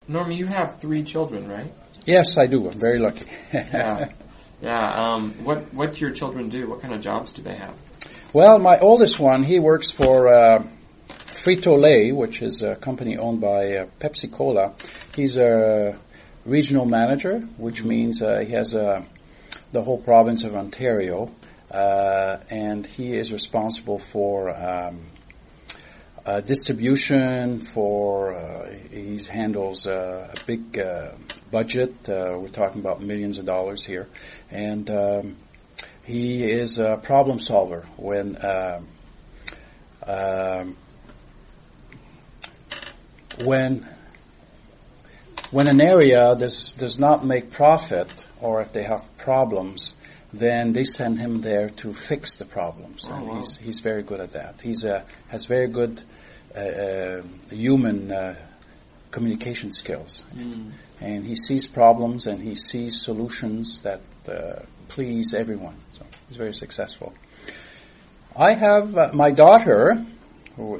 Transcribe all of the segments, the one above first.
Norm, you have 3 children, right? Yes, I do. I'm very lucky. Yeah. What do your children do? What kind of jobs do they have? Well, my oldest one, he works for Frito-Lay, which is a company owned by Pepsi Cola. He's a regional manager, which means he has the whole province of Ontario, and he is responsible for distribution. He handles a big budget. We're talking about millions of dollars here, and he is a problem solver when an area does not make profit, or if they have problems, then they send him there to fix the problems. Oh, and wow. he's very good at that. Has very good human communication skills, and he sees problems and he sees solutions that please everyone. So he's very successful. I have my daughter, who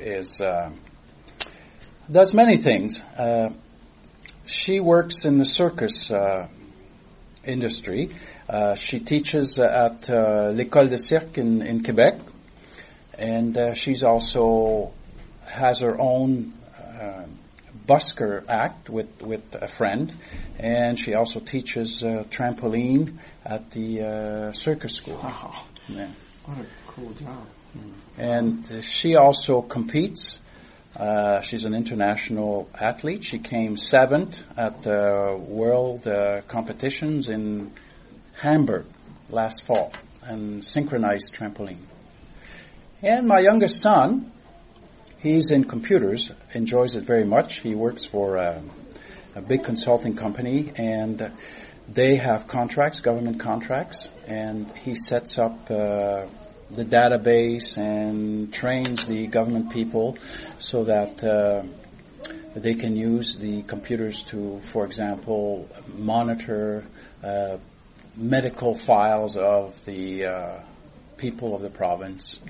does many things. She works in the circus industry. She teaches at l'École de Cirque in Quebec, and she's also has her own busker act with a friend, and she also teaches trampoline at the circus school. Wow. Yeah. What a cool job. And she also competes. She's an international athlete. She came 7th at the world competitions in Hamburg last fall, and synchronized trampoline. And my youngest son, he's in computers, enjoys it very much. He works for a big consulting company, and they have contracts, government contracts, and he sets up the database and trains the government people so that they can use the computers to, for example, monitor medical files of the people of the province.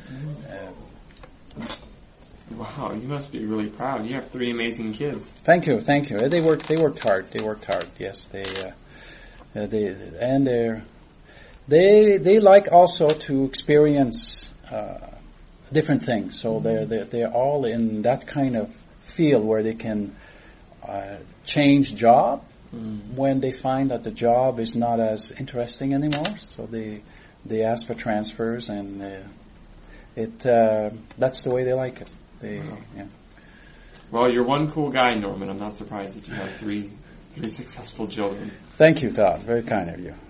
Wow, you must be really proud. You have 3 amazing kids. Thank you. They worked hard. Yes, they like also to experience different things. So they're all in that kind of field where they can change job when they find that the job is not as interesting anymore. So they ask for transfers, and that's the way they like it. Wow. Yeah. Well, you're one cool guy, Norman. I'm not surprised that you have 3 successful children. Thank you, Todd. Very kind of you.